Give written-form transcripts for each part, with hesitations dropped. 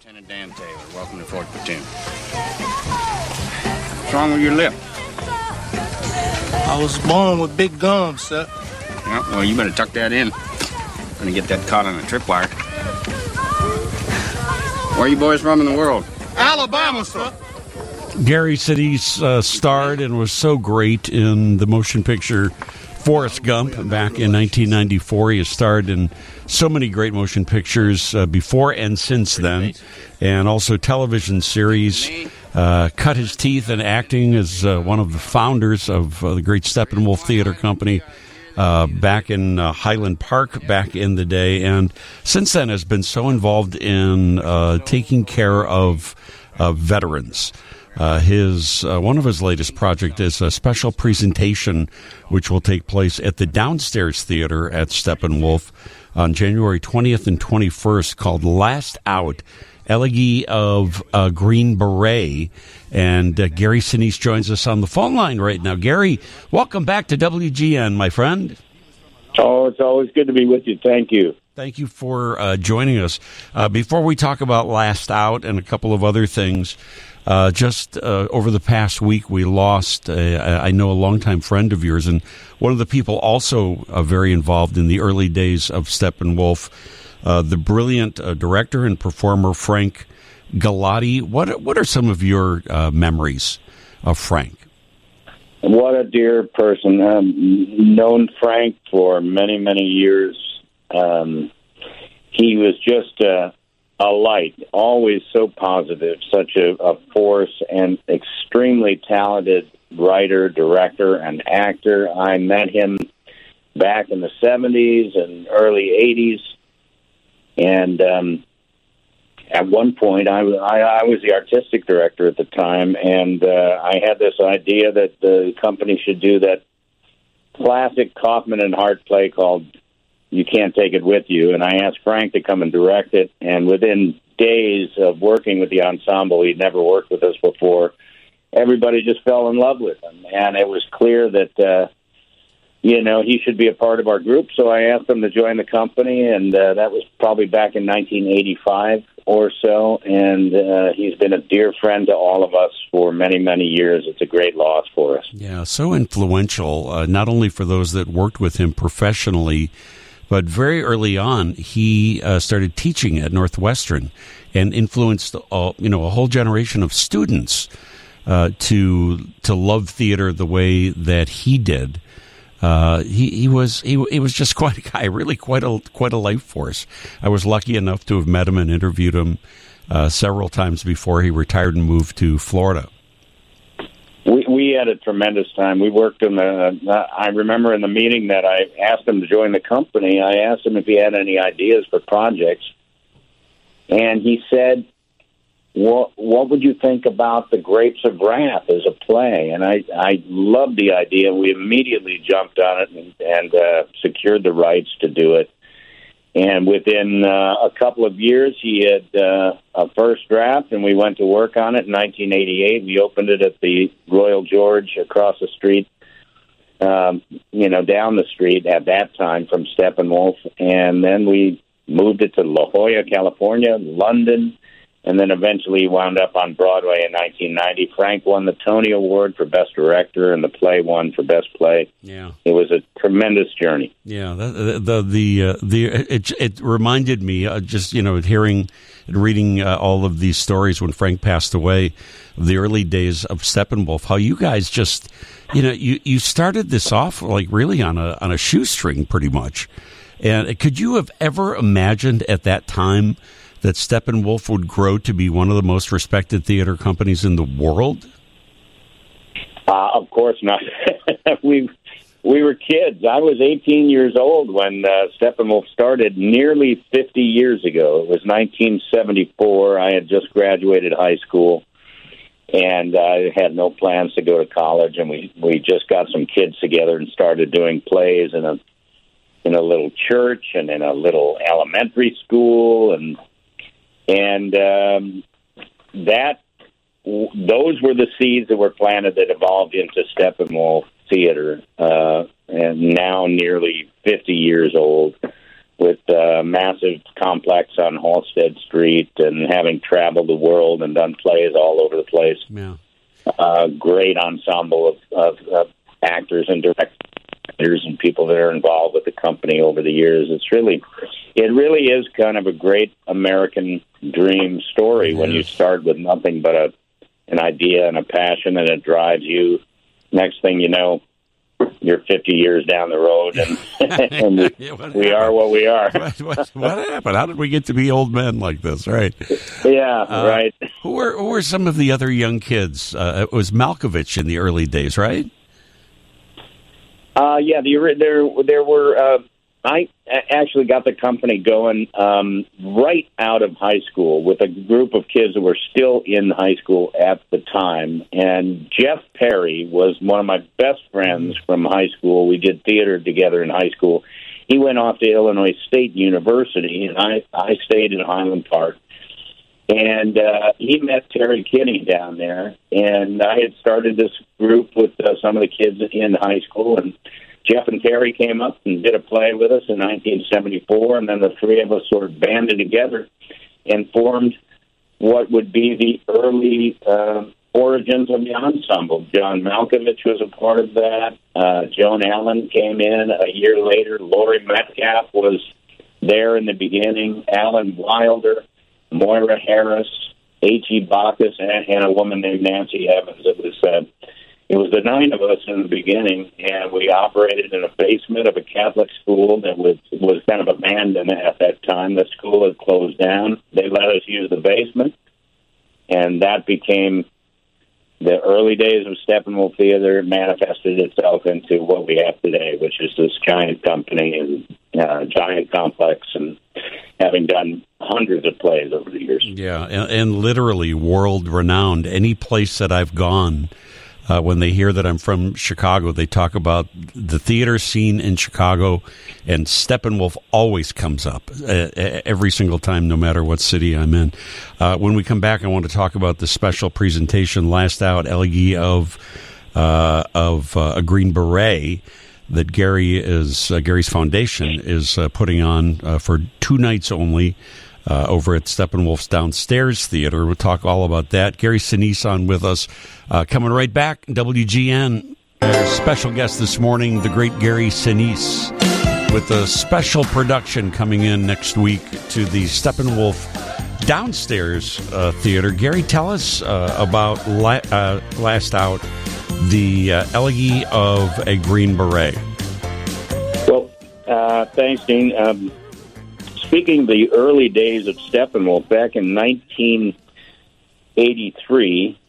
Lieutenant Dan Taylor. Welcome to 4th Platoon. What's wrong with your lip? I was born with big gums, sir. Yeah, well, you better tuck that in. Gonna get that caught on a tripwire. Where are you boys from in the world? Alabama, sir. Gary Sinise starred and was so great in the motion picture Forrest Gump back in 1994. He has starred in so many great motion pictures before and since then, and also television series. Cut his teeth in acting as one of the founders of the great Steppenwolf Theater Company back in Highland Park back in the day, and since then has been so involved in taking care of veterans. One of his latest project is a special presentation which will take place at the Downstairs Theater at Steppenwolf on January 20th and 21st, called Last Out, Elegy of Green Beret. And Gary Sinise joins us on the phone line right now. Gary, welcome back to WGN, my friend. Oh, it's always good to be with you. Thank you. Thank you for joining us. Before we talk about Last Out and a couple of other things, just over the past week, we lost, I know, a longtime friend of yours, and one of the people also very involved in the early days of Steppenwolf, the brilliant director and performer Frank Galati. What are some of your memories of Frank? What a dear person. Known Frank for many, many years. He was just a light, always so positive, such a force, and extremely talented writer, director, and actor. I met him back in the 70s and early 80s, and at one point I was the artistic director at the time, and I had this idea that the company should do that classic Kaufman and Hart play called You Can't Take It With You, and I asked Frank to come and direct it, and within days of working with the ensemble, he'd never worked with us before, everybody just fell in love with him, and it was clear that, he should be a part of our group, so I asked him to join the company, and that was probably back in 1985 or so, and he's been a dear friend to all of us for many, many years. It's a great loss for us. Yeah, so influential, not only for those that worked with him professionally, but very early on, he started teaching at Northwestern and influenced, a whole generation of students to love theater the way that he did. He was just quite a guy, really quite a life force. I was lucky enough to have met him and interviewed him several times before he retired and moved to Florida. We had a tremendous time. We worked in I remember in the meeting that I asked him to join the company, I asked him if he had any ideas for projects. And he said, what would you think about The Grapes of Wrath as a play? And I loved the idea. We immediately jumped on it and secured the rights to do it. And within a couple of years, he had a first draft, and we went to work on it in 1988. We opened it at the Royal George across the street, down the street at that time from Steppenwolf. And then we moved it to La Jolla, California, London, and then eventually wound up on Broadway in 1990. Frank won the Tony Award for Best Director, and the play won for Best Play. Yeah, it was a tremendous journey. Yeah, it reminded me just hearing and reading all of these stories when Frank passed away, of the early days of Steppenwolf. How you guys just you started this off like really on a shoestring, pretty much. And could you have ever imagined at that time that Steppenwolf would grow to be one of the most respected theater companies in the world? Of course not. We were kids. I was 18 years old when Steppenwolf started nearly 50 years ago. It was 1974. I had just graduated high school, and I had no plans to go to college, and we just got some kids together and started doing plays in a little church and in a little elementary school, and those were the seeds that were planted that evolved into Steppenwolf Theater, and now nearly 50 years old. with a massive complex on Halsted Street, and having traveled the world and done plays all over the place. Yeah. Great ensemble of actors and directors and people that are involved with the company over the years. It really is kind of a great American dream story when you start with nothing but an idea and a passion, and it drives you. Next thing you know, you're 50 years down the road, and we are what we are. What happened? How did we get to be old men like this, right? Yeah, right. Who were some of the other young kids? It was Malkovich in the early days, right? Yeah, there were... I actually got the company going right out of high school with a group of kids that were still in high school at the time. And Jeff Perry was one of my best friends from high school. We did theater together in high school. He went off to Illinois State University, and I stayed in Highland Park. And he met Terry Kinney down there, and I had started this group with some of the kids in high school, and Jeff and Terry came up and did a play with us in 1974, and then the three of us sort of banded together and formed what would be the early origins of the ensemble. John Malkovich was a part of that. Joan Allen came in a year later. Laurie Metcalf was there in the beginning. Alan Wilder, Moira Harris, H.E. Bacchus, and a woman named Nancy Evans. It was the nine of us in the beginning, and we operated in a basement of a Catholic school that was kind of abandoned at that time. The school had closed down. They let us use the basement, and that became the early days of Steppenwolf Theater. Manifested itself into what we have today, which is this giant company and giant complex, and having done hundreds of plays over the years. Yeah, and literally world-renowned. Any place that I've gone, when they hear that I'm from Chicago, they talk about the theater scene in Chicago, and Steppenwolf always comes up every single time, no matter what city I'm in. When we come back, I want to talk about the special presentation, Last Out, Elegy of a Green Beret, that Gary's Foundation is putting on for 2 nights only. Over at Steppenwolf's Downstairs Theater. We'll talk all about that. Gary Sinise on with us. Coming right back, WGN. Our special guest this morning, the great Gary Sinise, with a special production coming in next week to the Steppenwolf Downstairs Theater. Gary, tell us about Last Out, the Elegy of a Green Beret. Well, thanks, Dean. Speaking of the early days of Steppenwolf, back in 1983,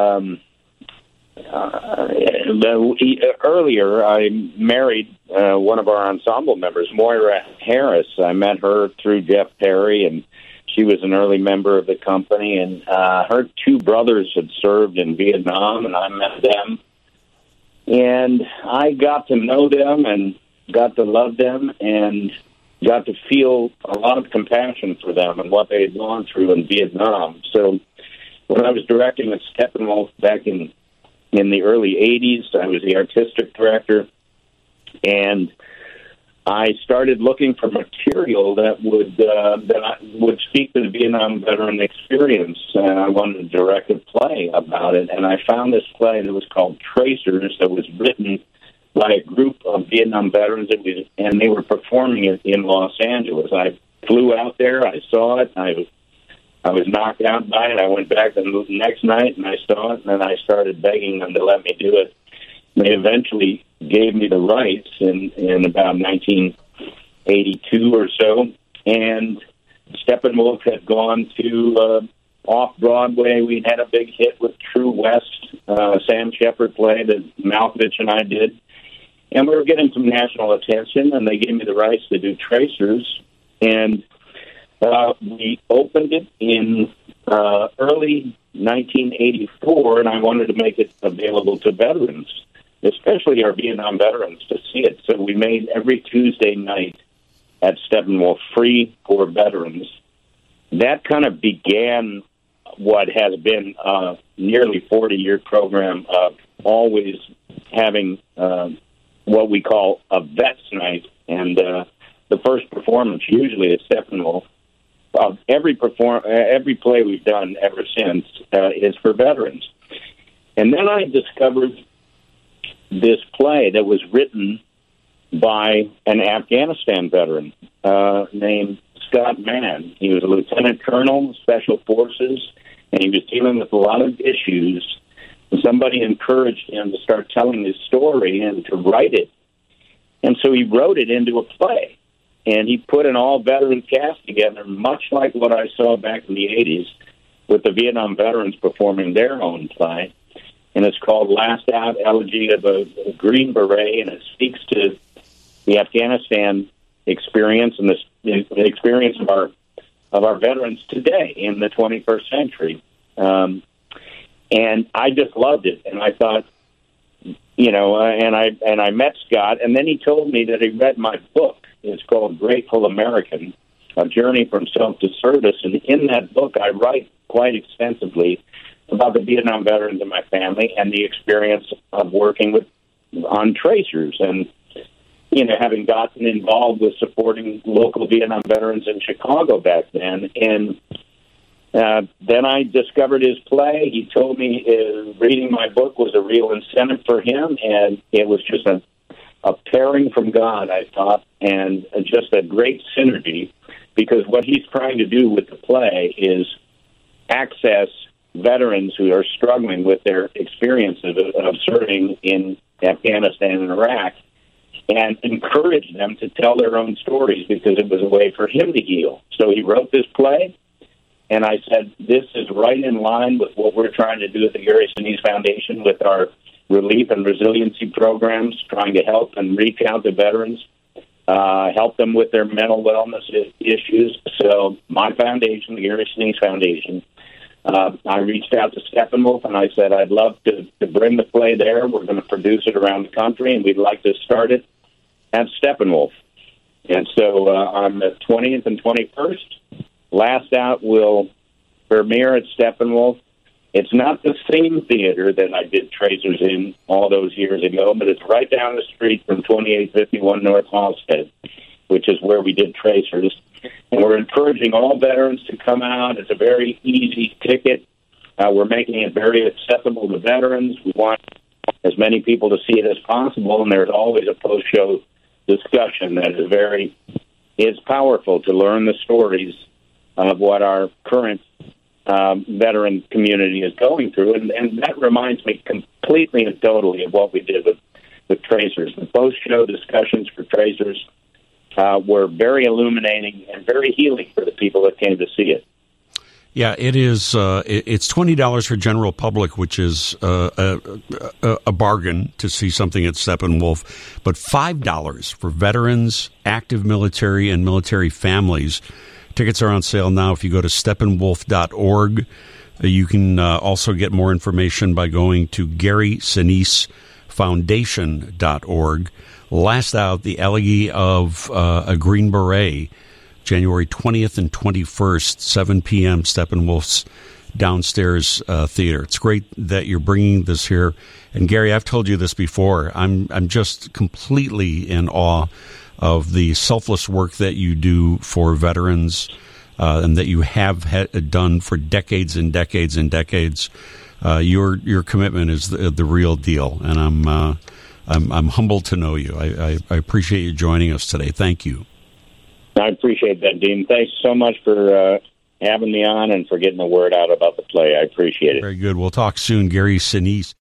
earlier I married one of our ensemble members, Moira Harris. I met her through Jeff Perry, and she was an early member of the company. And her 2 brothers had served in Vietnam, and I met them. And I got to know them and got to love them, and got to feel a lot of compassion for them and what they had gone through in Vietnam. So when I was directing at Steppenwolf back in the early 80s, I was the artistic director, and I started looking for material that would speak to the Vietnam veteran experience, and I wanted to direct a play about it. And I found this play that was called Tracers, that was written by a group of Vietnam veterans, and they were performing it in Los Angeles. I flew out there, I saw it, I was knocked out by it. I went back the next night, and I saw it, and then I started begging them to let me do it. They eventually gave me the rights in about 1982 or so, and Steppenwolf had gone to off-Broadway. We'd had a big hit with True West, Sam Shepard play that Malkovich and I did. And we were getting some national attention, and they gave me the rights to do Tracers. And we opened it in early 1984, and I wanted to make it available to veterans, especially our Vietnam veterans, to see it. So we made every Tuesday night at Steppenwolf free for veterans. That kind of began what has been a nearly 40-year program of always having what we call a Vets Night. And the first performance, usually at Steppenwolf. Every play we've done ever since is for veterans. And then I discovered this play that was written by an Afghanistan veteran named Scott Mann. He was a lieutenant colonel, Special Forces, and he was dealing with a lot of issues. And somebody encouraged him to start telling his story and to write it. And so he wrote it into a play. And he put an all-veteran cast together, much like what I saw back in the 80s with the Vietnam veterans performing their own play. And it's called Last Out, Elegy of a Green Beret, and it speaks to the Afghanistan experience and the experience of our veterans today in the 21st century. And I just loved it, and I thought, and I met Scott, and then he told me that he read my book. It's called Grateful American, A Journey from Self to Service, and in that book I write quite extensively about the Vietnam veterans in my family and the experience of working on tracers and, having gotten involved with supporting local Vietnam veterans in Chicago back then. And then I discovered his play. He told me reading my book was a real incentive for him, and it was just a pairing from God, I thought, and just a great synergy, because what he's trying to do with the play is access veterans who are struggling with their experiences of serving in Afghanistan and Iraq and encourage them to tell their own stories, because it was a way for him to heal. So he wrote this play, and I said, this is right in line with what we're trying to do at the Gary Sinise Foundation with our relief and resiliency programs, trying to help and reach out to veterans, help them with their mental wellness issues. So my foundation, the Gary Sinise Foundation, I reached out to Steppenwolf, and I said, I'd love to bring the play there. We're going to produce it around the country, and we'd like to start it at Steppenwolf. And so on the 20th and 21st, Last Out will premiere at Steppenwolf. It's not the same theater that I did Tracers in all those years ago, but it's right down the street from 2851 North Halstead, which is where we did Tracers. And we're encouraging all veterans to come out. It's a very easy ticket. We're making it very accessible to veterans. We want as many people to see it as possible, and there's always a post-show discussion that is powerful to learn the stories of what our current veteran community is going through, and that reminds me completely and totally of what we did with Tracers. The post-show discussions for Tracers were very illuminating and very healing for the people that came to see it. Yeah, it is. It's $20 for general public, which is a bargain to see something at Steppenwolf, but $5 for veterans, active military, and military families. Tickets are on sale now. If you go to steppenwolf.org, you can also get more information by going to GarySiniseFoundation.org. Last Out, the Elegy of a Green Beret, January 20th and 21st, 7 p.m., Steppenwolf's downstairs theater. It's great that you're bringing this here. And Gary, I've told you this before. I'm just completely in awe of the selfless work that you do for veterans and that you have done for decades and decades and decades. Your commitment is the real deal, and I'm humbled to know you. I appreciate you joining us today. Thank you. I appreciate that, Dean. Thanks so much for having me on and for getting the word out about the play. I appreciate it. Very good. We'll talk soon. Gary Sinise.